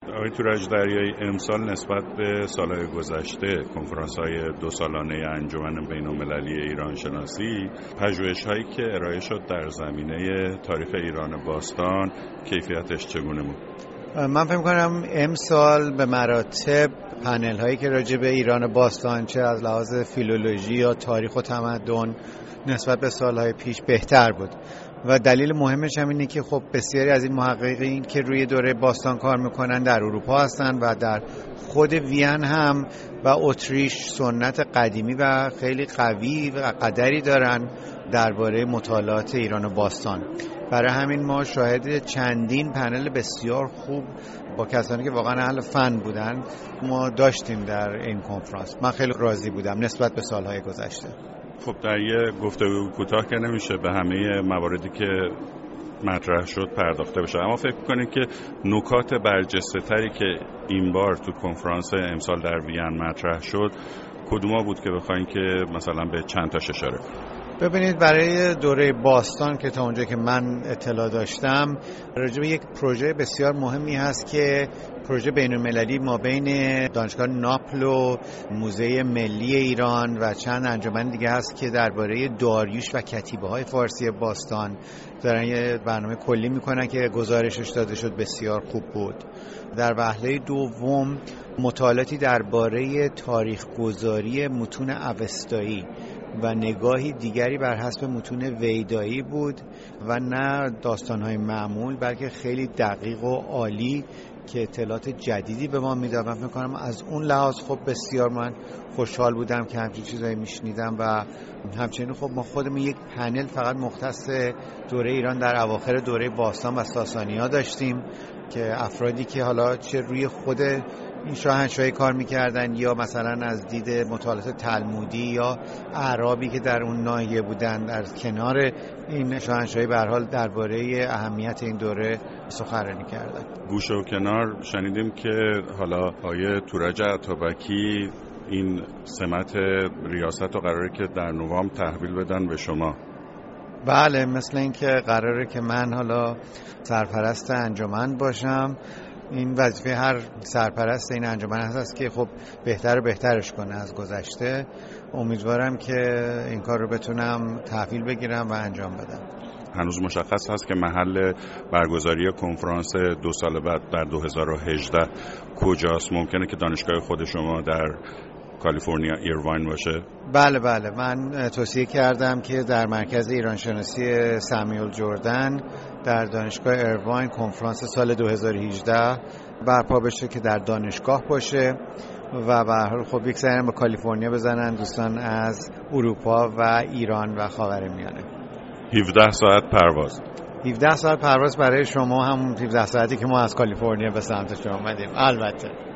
آقای تورج دریایی، امسال نسبت به سالهای گذشته کنفرانس‌های 2 سالانه انجمن بین‌المللی ایران شناسی، پژوهش‌هایی که ارائه شد در زمینه تاریخ ایران باستان کیفیتش چگونه بود؟ من فکر کنم امسال به مراتب پنل هایی که راجع به ایران باستان چه از لحاظ فیلولوژی یا تاریخ و تمدن نسبت به سالهای پیش بهتر بود و دلیل مهمش هم اینه که خب بسیاری از این محققین که روی دوره باستان کار میکنن در اروپا هستن و در خود وین هم و اتریش سنت قدیمی و خیلی قوی و قدری دارن درباره مطالعات ایران باستان. برای همین ما شاهد چندین پنل بسیار خوب با کسانی که واقعا اهل فن بودن ما داشتیم در این کنفرانس. من خیلی راضی بودم نسبت به سالهای گذشته. خب در یه گفتگو کوتاه که نمیشه به همه مواردی که مطرح شد پرداخته بشه، اما فکر کنید که نکات برجسته تری که این بار تو کنفرانس امسال در وین مطرح شد کدوما بود که بخواید که مثلا به چند تاش اشاره کنید؟ ببینید، برای دوره باستان که تا اونجا که من اطلاع داشتم راجع به یک پروژه بسیار مهمی هست که پروژه بین‌المللی ما بین دانشگاه ناپل و موزه ملی ایران و چند انجمن دیگه هست که درباره داریوش و کتیبه‌های فارسی باستان دارن یه برنامه کلی میکنن که گزارشش داده شد، بسیار خوب بود. در وهله دوم مطالعاتی درباره تاریخ گذاری متون اوستایی و نگاهی دیگری بر حسب متون ویدایی بود و نه داستان‌های معمول بلکه خیلی دقیق و عالی که اطلاعات جدیدی به ما میداد. من فکر کنم از اون لحاظ خب بسیار من خوشحال بودم که همچین چیزایی میشنیدم و همچنین خب ما خودمون یک پنل فقط مختص دوره ایران در اواخر دوره باستان و ساسانی‌ها داشتیم که افرادی که حالا چه روی خود این شاهنشاهی کار میکردن یا مثلا از دید مطالعات تلمودی یا اعرابی که در اون ناحیه بودن در کنار این شاهنشاهی به هر حال درباره اهمیت این دوره سخنرانی کردن. گوشه و کنار شنیدیم که حالا آقای تورج عطابکی این سمت ریاست رو قراره که در نوامبر تحویل بدن به شما. بله، مثل این که قراره که من حالا سرپرست انجمن باشم. این وظیفه هر سرپرست این انجمن هست که خب بهتر و بهترش کنه از گذشته. امیدوارم که این کار رو بتونم تحویل بگیرم و انجام بدم. هنوز مشخص هست که محل برگزاری کنفرانس 2 سال بعد در 2018 کجاست؟ ممکنه که دانشگاه خود شما در کالیفرنیا ایرواین باشه؟ بله، من توصیه کردم که در مرکز ایران شناسی سمیول جردن در دانشگاه ایرواین کنفرانس سال 2018 برپا بشه که در دانشگاه باشه و به هر حال خب یک سری به کالیفرنیا بزنن دوستان از اروپا و ایران و خاورمیانه. 17 ساعت پرواز. 17 ساعت پرواز برای شما، همون 17 ساعتی که ما از کالیفرنیا به سمت شما اومدیم. البته